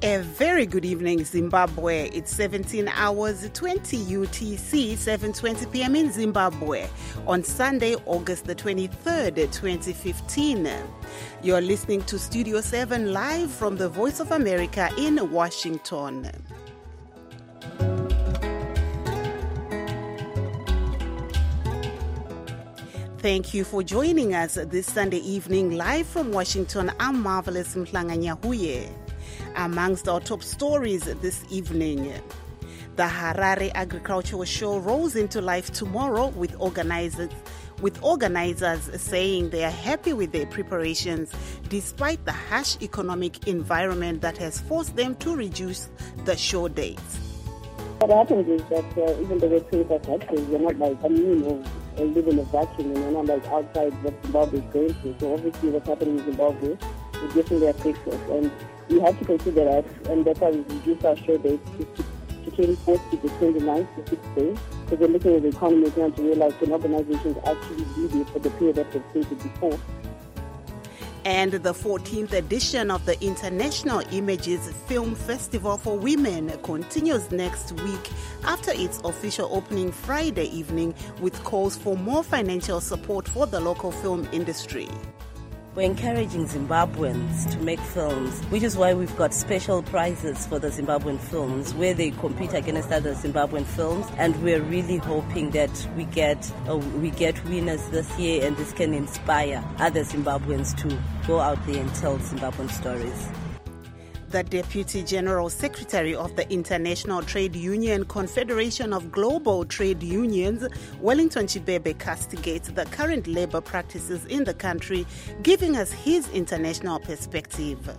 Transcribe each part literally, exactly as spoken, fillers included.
A very good evening, Zimbabwe. It's seventeen hours, twenty U T C, seven twenty p.m. in Zimbabwe on Sunday, August the twenty-third, twenty fifteen. You're listening to Studio seven live from the Voice of America in Washington. Thank you for joining us this Sunday evening live from Washington. I'm Marvelous Mhlanganyahuye. Amongst our top stories this evening, the Harare Agricultural Show rolls into life tomorrow with organizers with organizers saying they are happy with their preparations despite the harsh economic environment that has forced them to reduce the show dates. What happens is that uh, even though we're twenty-five hectares, we're not like immune or, or live in a vacuum, and we're not like outside what Zimbabwe is going through. So obviously what's happening in Zimbabwe will definitely affect us. And we have to consider that, and that's why we reduced our show dates to, to, to twenty-fourth to the twenty-ninth to six days. Because we're looking at the economy now to realize when organizations actually do this for the period that they've stated before. And the fourteenth edition of the International Images Film Festival for Women continues next week after its official opening Friday evening with calls for more financial support for the local film industry. We're encouraging Zimbabweans to make films, which is why we've got special prizes for the Zimbabwean films where they compete against other Zimbabwean films, and we're really hoping that we get uh, we get winners this year, and this can inspire other Zimbabweans to go out there and tell Zimbabwean stories. The Deputy General Secretary of the International Trade Union Confederation of Global Trade Unions, Wellington Chibebe, castigates the current labor practices in the country, giving us his international perspective.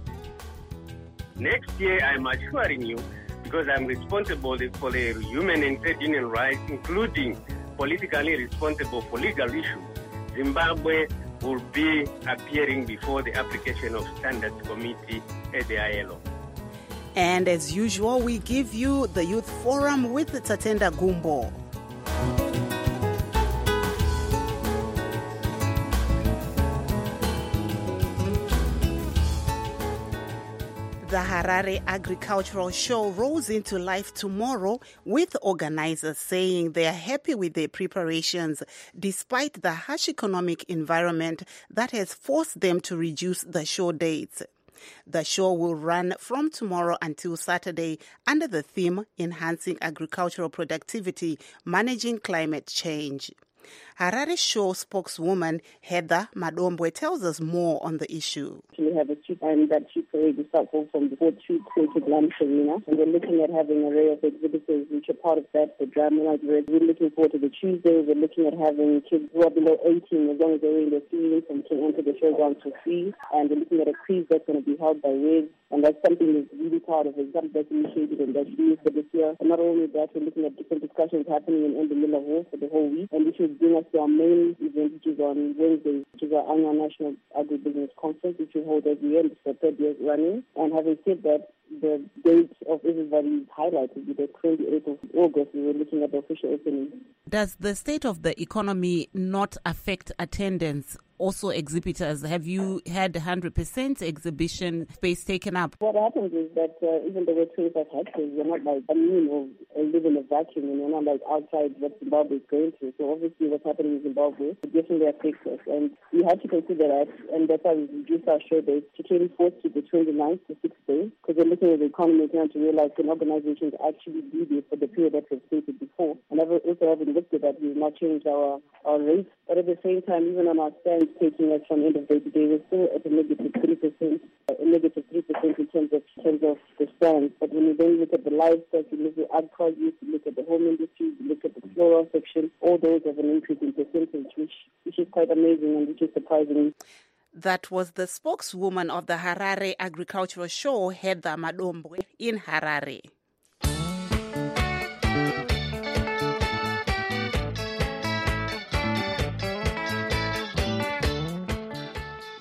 Next year, I'm assuring you, because I'm responsible for the human and trade union rights, including politically responsible for legal issues, Zimbabwe will be appearing before the Application of Standards Committee at the I L O. And as usual, we give you the Youth Forum with Tatenda Gumbo. The Harare Agricultural Show rolls into life tomorrow with organizers saying they are happy with their preparations despite the harsh economic environment that has forced them to reduce the show dates. The show will run from tomorrow until Saturday under the theme Enhancing Agricultural Productivity, Managing Climate Change. Harare Show spokeswoman Heather Madombwe tells us more on the issue. We have a street, and that street parade will start off from the fourth Street to Lunch Arena, and we're looking at having an array of exhibitors which are part of that. The drama night, we're looking forward to the Tuesday. We're looking at having kids who are below eighteen, as long as they're in their teens, and can enter the showground for free. And we're looking at a quiz that's going to be held by Wiz, and that's something that's really proud of. It's something that's initiated and that's new for this year. And not only that, we're looking at different discussions happening in, in the Miller Hall for the whole week, and this should bring us to our main event, which is on Wednesday, which is our annual National Agribusiness Conference, which we hold every year. It's the third year running. And having said that, the date of everybody's highlight will be the twenty-eighth of August. We were looking at the official opening. Does the state of the economy not affect attendance? Also, exhibitors, have you had one hundred percent exhibition space taken up? What happens is that uh, even though we're twenty-five hectares, we're not like immune or, or live in a vacuum, and we're not like outside what Zimbabwe is going through. So obviously what's happening in Zimbabwe definitely affects us, and we have to consider that, and that's why we reduced our show dates to twenty-fourth to the twenty-ninth to six days, because we're looking at the economy now to realize when organizations actually do this for the period that we've stated before. And I've also having looked at that, we've not changed our, our rates, but at the same time, even on our stands, taking us from end of day to day, we're still at a negative three percent, a negative three percent in terms of in terms of the stands. But when you then look at the livestock, you look at ag produce, you look at the home industry, you look at the floral section, all those have an increase in percentage, which which is quite amazing and which is surprising. That was the spokeswoman of the Harare Agricultural Show, Heather Madombwe, in Harare.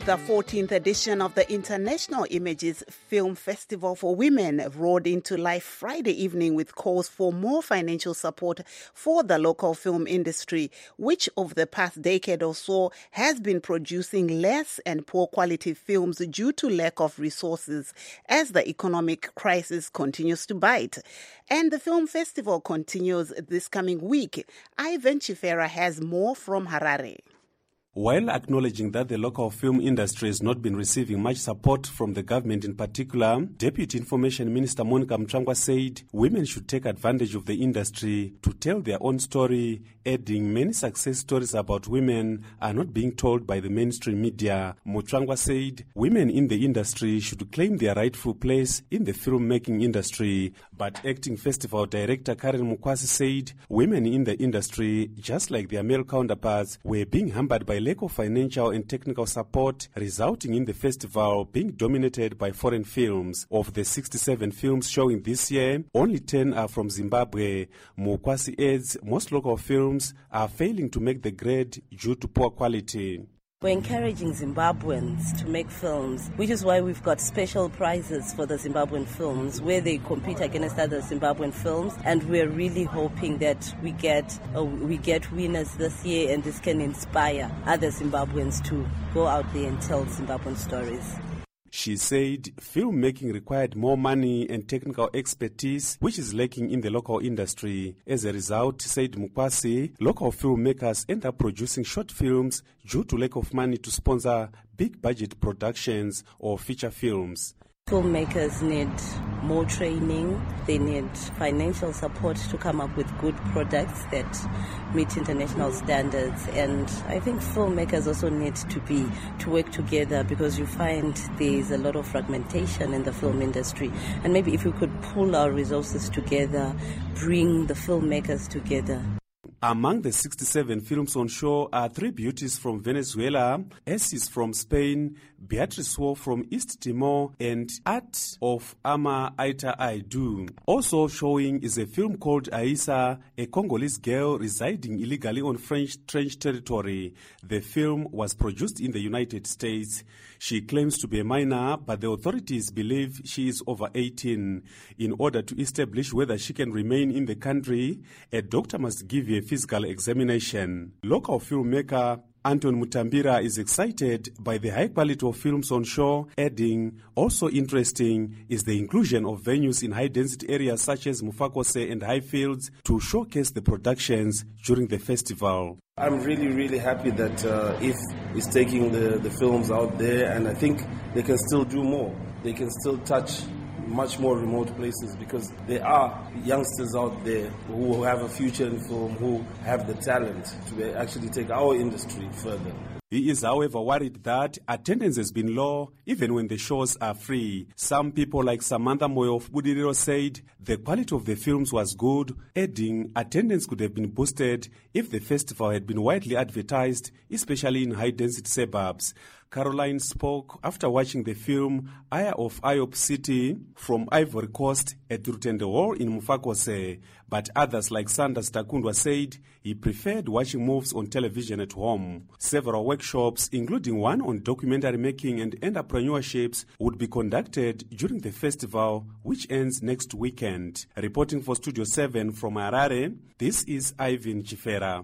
The fourteenth edition of the International Images Film Festival for Women roared into life Friday evening with calls for more financial support for the local film industry, which over the past decade or so has been producing less and poor quality films due to lack of resources as the economic crisis continues to bite. And the film festival continues this coming week. Ivan Chifera has more from Harare. While acknowledging that the local film industry has not been receiving much support from the government in particular, Deputy Information Minister Monica Mchangwa said women should take advantage of the industry to tell their own story, adding many success stories about women are not being told by the mainstream media. Mchangwa said women in the industry should claim their rightful place in the filmmaking industry. But acting festival director Karen Mukwasi said women in the industry, just like their male counterparts, were being hampered by lack of financial and technical support, resulting in the festival being dominated by foreign films. Of the sixty-seven films showing this year, only ten are from Zimbabwe. Mukwasi adds most local films are failing to make the grade due to poor quality. We're encouraging Zimbabweans to make films, which is why we've got special prizes for the Zimbabwean films where they compete against other Zimbabwean films, and we're really hoping that we get uh, we get winners this year, and this can inspire other Zimbabweans to go out there and tell Zimbabwean stories. She said filmmaking required more money and technical expertise, which is lacking in the local industry. As a result, said Mukwasi, local filmmakers end up producing short films due to lack of money to sponsor big-budget productions or feature films. Filmmakers need more training, they need financial support to come up with good products that meet international standards, and I think filmmakers also need to be to work together, because you find there's a lot of fragmentation in the film industry, and maybe if we could pull our resources together, bring the filmmakers together. Among the sixty-seven films on show are three beauties from Venezuela, Essis from Spain, Beatrice War from East Timor, and Art of Ama Aita Aidu. Also showing is a film called Aisa, a Congolese girl residing illegally on French trench territory. The film was produced in the United States. She claims to be a minor, but the authorities believe she is over eighteen. In order to establish whether she can remain in the country, a doctor must give a physical examination. Local filmmaker Anton Mutambira is excited by the high quality of films on show, adding, also interesting is the inclusion of venues in high-density areas such as Mufakose and Highfields to showcase the productions during the festival. I'm really, really happy that uh, I F is taking the, the films out there, and I think they can still do more. They can still touch much more remote places, because there are youngsters out there who have a future in film, who have the talent to actually take our industry further. He is, however, worried that attendance has been low even when the shows are free. Some people like Samantha Moyo of Budiriro said the quality of the films was good, adding attendance could have been boosted if the festival had been widely advertised, especially in high-density suburbs. Caroline spoke after watching the film Aya of Ayop City from Ivory Coast at Rutende Hall in Mufakose, but others like Sanders Takundwa said he preferred watching movies on television at home. Several workshops, including one on documentary making and entrepreneurships, would be conducted during the festival, which ends next weekend. Reporting for Studio seven from Harare, this is Ivan Chifera.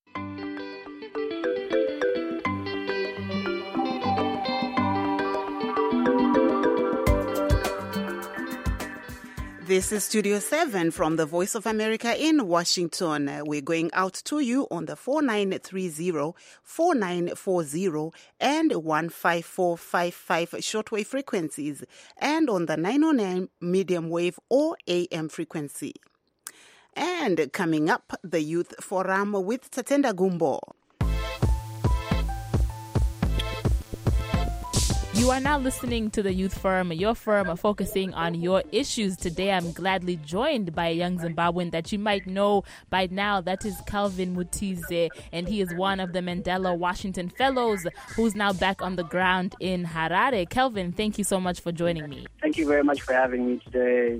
This is Studio seven from the Voice of America in Washington. We're going out to you on the four nine three zero, four nine four zero and one five four five five shortwave frequencies, and on the nine oh nine medium wave or A M frequency. And coming up, the Youth Forum with Tatenda Gumbo. You are now listening to the Youth Forum, your forum focusing on your issues. Today, I'm gladly joined by a young Zimbabwean that you might know by now. That is Calvin Mutize, and he is one of the Mandela Washington Fellows who's now back on the ground in Harare. Calvin, thank you so much for joining me. Thank you very much for having me today.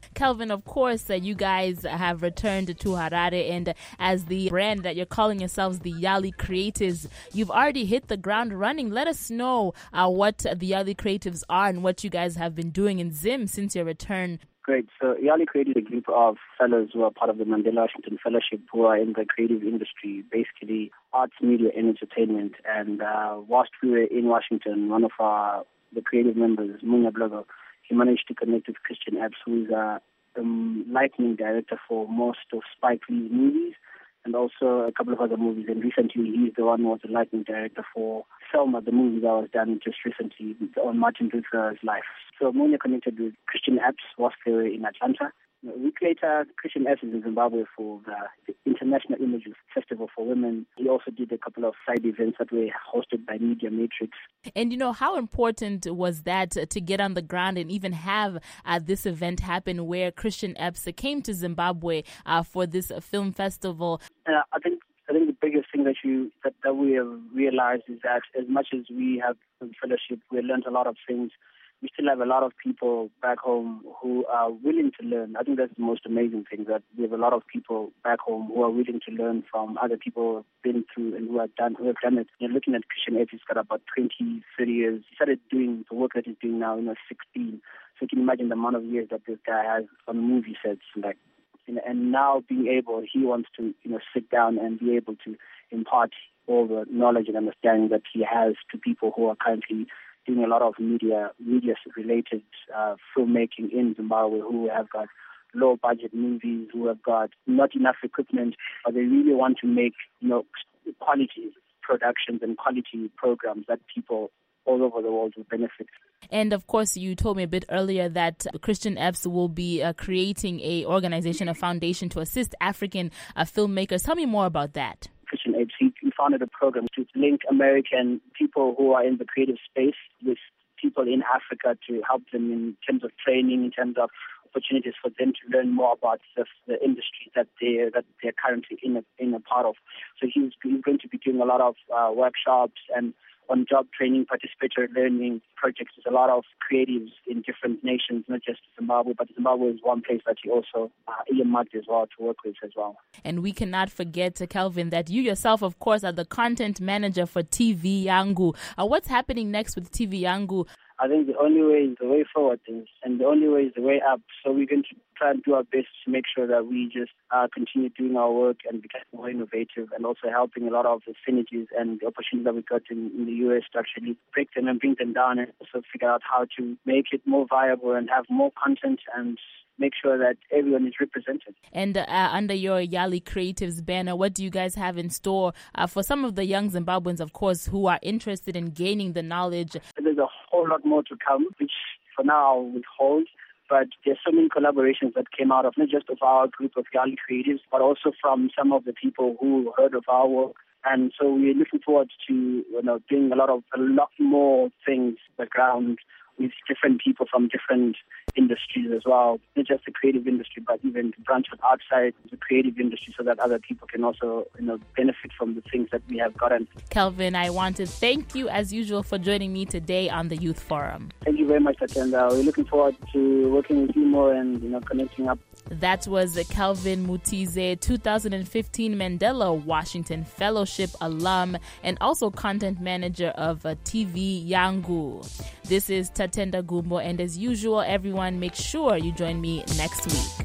Kelvin, of course, uh, you guys have returned to Harare, and as the brand that you're calling yourselves, the Yali Creatives, you've already hit the ground running. Let us know uh, what the Yali Creatives are and what you guys have been doing in Zim since your return. Great. So Yali created a group of fellows who are part of the Mandela Washington Fellowship who are in the creative industry, basically arts, media, and entertainment. And uh, whilst we were in Washington, one of our the creative members, Munya Blogo, he managed to connect with Christian Epps, who is uh, the lightning director for most of Spike Lee's movies and also a couple of other movies. And recently, he's the one who was the lightning director for Selma, the movie that was done just recently on Martin Luther's life. So Munya connected with Christian Epps whilst they were in Atlanta. A week later, Christian Epps is in Zimbabwe for the, the International Images Festival for Women. He also did a couple of side events that were hosted by Media Matrix. And, you know, how important was that to get on the ground and even have uh, this event happen where Christian Epps came to Zimbabwe uh, for this uh, film festival? Uh, I think I think the biggest thing that you that, that we have realized is that as much as we have the fellowship, we learned a lot of things. We still have a lot of people back home who are willing to learn. I think that's the most amazing thing, that we have a lot of people back home who are willing to learn from other people who have been through and who have done, who have done it. You're looking at Christian Epps, he's got about twenty, thirty years. He started doing the work that he's doing now, you know, sixteen. So you can imagine the amount of years that this guy has on movie sets. Like, you know, and now being able, he wants to, you know, sit down and be able to impart all the knowledge and understanding that he has to people who are currently doing a lot of media, media-related uh, filmmaking in Zimbabwe, who have got low-budget movies, who have got not enough equipment, but they really want to make, you know, quality productions and quality programs that people all over the world will benefit. And of course, you told me a bit earlier that Christian Epps will be uh, creating a organization, a foundation to assist African uh, filmmakers. Tell me more about that. Christian Epps, he founded a program to link American people who are in the creative space with people in Africa to help them in terms of training, in terms of opportunities for them to learn more about the, the industry that they that they're currently in a, in a part of. So he's, he's going to be doing a lot of uh, workshops and on-job training, participatory learning projects. There's a lot of creatives in different nations, not just Zimbabwe, but Zimbabwe is one place that you also uh, earmarked as well to work with as well. And we cannot forget, uh, Kelvin, that you yourself, of course, are the content manager for T V Yangu. Uh, what's happening next with T V Yangu? I think the only way is the way forward, is, and the only way is the way up. So we're going to try and do our best to make sure that we just uh, continue doing our work and become more innovative, and also helping a lot of the synergies and the opportunities that we got in, in the U S to actually break them and bring them down, and also figure out how to make it more viable and have more content and make sure that everyone is represented. And uh, under your Yali Creatives banner, what do you guys have in store uh, for some of the young Zimbabweans, of course, who are interested in gaining the knowledge? There's a whole lot more to come, which for now I'll withhold. But there's so many collaborations that came out of not just of our group of Yali Creatives, but also from some of the people who heard of our work. And so we're looking forward to, you know, doing a lot of a lot more things on the ground with different people from different industries as well, not just the creative industry, but even to branch out outside the creative industry so that other people can also, you know, benefit from the things that we have gotten. Kelvin, I want to thank you as usual for joining me today on the Youth Forum. Thank you very much, Tatenda. We're looking forward to working with you more and, you know, connecting up. That was Kelvin Mutize, two thousand fifteen Mandela Washington Fellowship alum and also content manager of uh, T V Yangu. This is Tatenda Gumbo, and as usual, everyone, make sure you join me next week.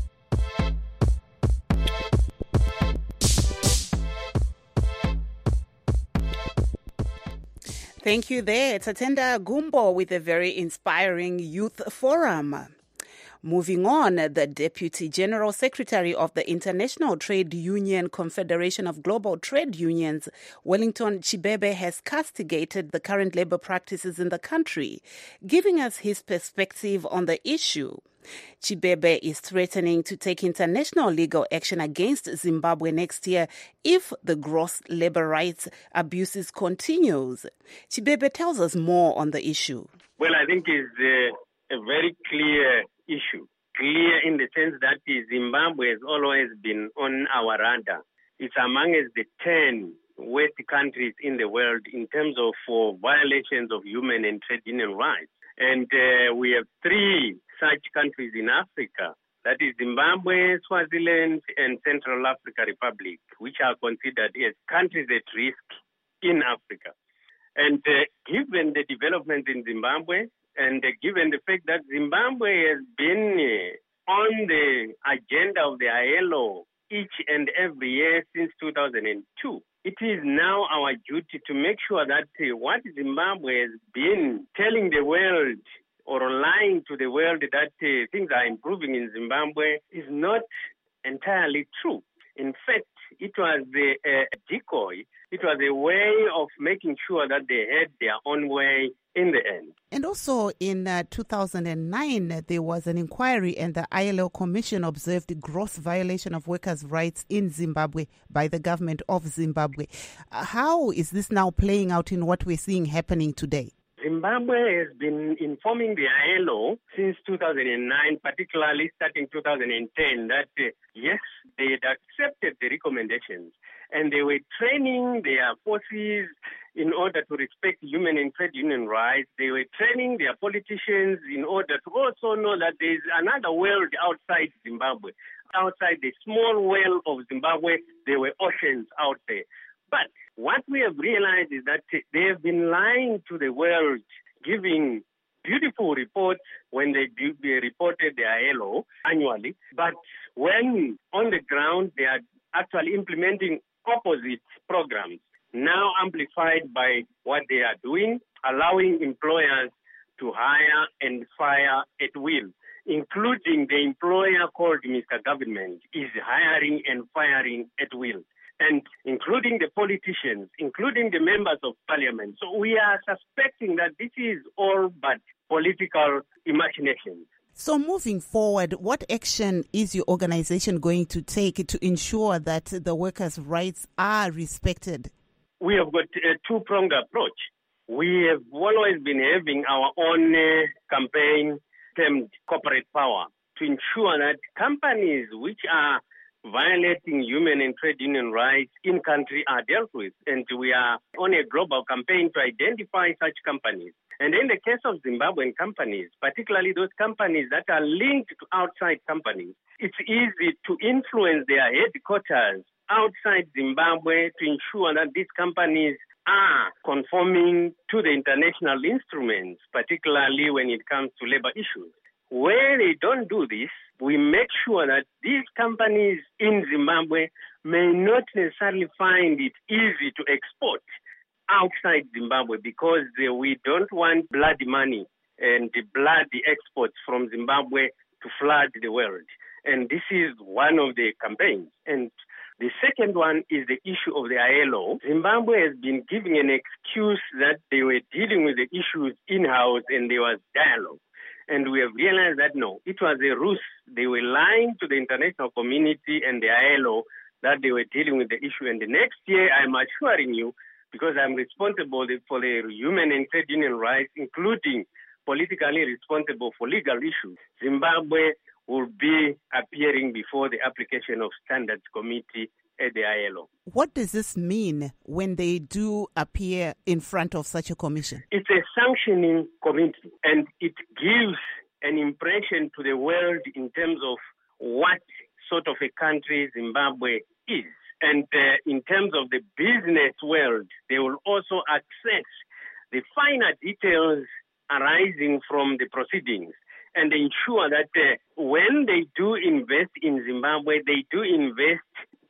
Thank you there, Tatenda Gumbo, with a very inspiring youth forum. Moving on, the Deputy General Secretary of the International Trade Union Confederation of Global Trade Unions, Wellington Chibebe, has castigated the current labor practices in the country, giving us his perspective on the issue. Chibebe is threatening to take international legal action against Zimbabwe next year if the gross labor rights abuses continues. Chibebe tells us more on the issue. Well, I think it's a, a very clear issue. Clear in the sense that Zimbabwe has always been on our radar. It's among the ten worst countries in the world in terms of uh, violations of human and trade union rights. And uh, we have three such countries in Africa. That is Zimbabwe, Swaziland, and Central Africa Republic, which are considered as countries at risk in Africa. And uh, given the developments in Zimbabwe, and uh, given the fact that Zimbabwe has been uh, on the agenda of the I L O each and every year since two thousand two, it is now our duty to make sure that uh, what Zimbabwe has been telling the world or lying to the world that uh, things are improving in Zimbabwe is not entirely true. In fact, it was a, a decoy. It was a way of making sure that they had their own way in the end. And also in uh, two thousand nine, there was an inquiry and the I L O Commission observed a gross violation of workers' rights in Zimbabwe by the government of Zimbabwe. Uh, how is this now playing out in what we're seeing happening today? Zimbabwe has been informing the I L O since two thousand nine, particularly starting two thousand ten, that uh, yes, they had accepted the recommendations and they were training their forces in order to respect human and trade union rights. They were training their politicians in order to also know that there is another world outside Zimbabwe. Outside the small world of Zimbabwe, there were oceans out there. But what we have realized is that they have been lying to the world, giving beautiful reports when they, do, they reported the I L O annually. But when on the ground, they are actually implementing opposite programs, now amplified by what they are doing, allowing employers to hire and fire at will, including the employer called Mister Government is hiring and firing at will, and including the politicians, including the members of parliament. So we are suspecting that this is all but political imagination. So moving forward, what action is your organization going to take to ensure that the workers' rights are respected? We have got a two-pronged approach. We have always been having our own uh, campaign termed corporate power to ensure that companies which are violating human and trade union rights in country are dealt with. And we are on a global campaign to identify such companies. And in the case of Zimbabwean companies, particularly those companies that are linked to outside companies, it's easy to influence their headquarters outside Zimbabwe to ensure that these companies are conforming to the international instruments, particularly when it comes to labor issues. Where they don't do this, we make sure that these companies in Zimbabwe may not necessarily find it easy to export outside Zimbabwe because uh, we don't want bloody money and the bloody exports from Zimbabwe to flood the world. And this is one of the campaigns. And the second one is the issue of the I L O. Zimbabwe has been giving an excuse that they were dealing with the issues in-house and there was dialogue. And we have realized that no, it was a ruse. They were lying to the international community and the I L O that they were dealing with the issue. And the next year, I'm assuring you, because I'm responsible for the human and trade union rights, including politically responsible for legal issues, Zimbabwe will be appearing before the application of standards committee at the I L O. What does this mean when they do appear in front of such a commission? It's a sanctioning committee, and it gives an impression to the world in terms of what sort of a country Zimbabwe is. And uh, in terms of the business world, they will also access the finer details arising from the proceedings and ensure that uh, when they do invest in Zimbabwe, they do invest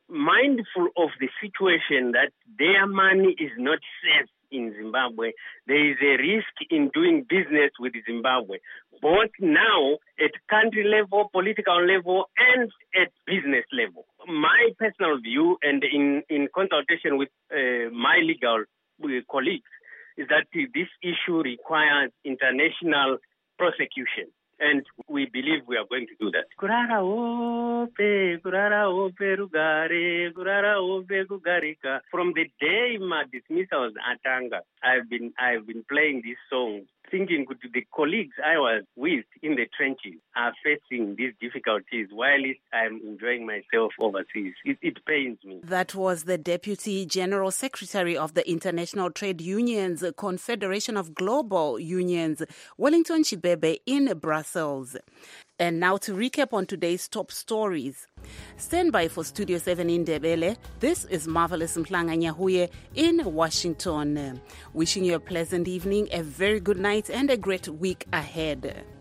mindful of the situation that their money is not safe in Zimbabwe. There is a risk in doing business with Zimbabwe, both now at country level, political level, and at business level. My personal view, and in, in consultation with uh, my legal colleagues, is that this issue requires international prosecution. And we believe we are going to do that. Kurara ope, kurara ope rugare, kurara ope kugarika. From the day my dismissal was atanga, I've been I've been playing this song thinking the colleagues I was with in the trenches are facing these difficulties while I'm enjoying myself overseas. It, it pains me. That was the Deputy General Secretary of the International Trade Unions Confederation of Global Unions, Wellington Chibebe, in Brussels. And now to recap on today's top stories. Stand by for Studio seven in Ndebele. This is Marvelous Mhlanga Nyahuye in Washington. Wishing you a pleasant evening, a very good night, and a great week ahead.